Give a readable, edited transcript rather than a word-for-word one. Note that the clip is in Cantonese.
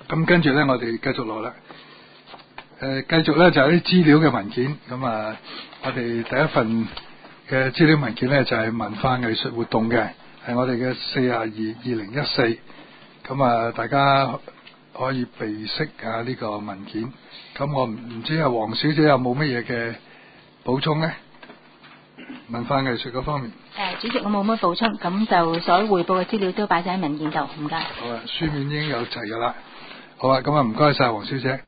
咁跟住咧，我哋繼續落啦。繼續咧就係啲資料嘅文件。咁啊，我哋第一份嘅資料文件咧就係文化藝術活動嘅，係我哋嘅42/2014。咁啊，大家可以備識下呢個文件。咁我唔知啊，黃小姐有冇乜嘢嘅補充咧？文化藝術嗰方面。 主席，我冇乜補充，咁就所匯報嘅資料都擺晒喺文件度，唔該。 好啊，書面已經有齊噶啦。好啊，咁啊唔該晒黃小姐。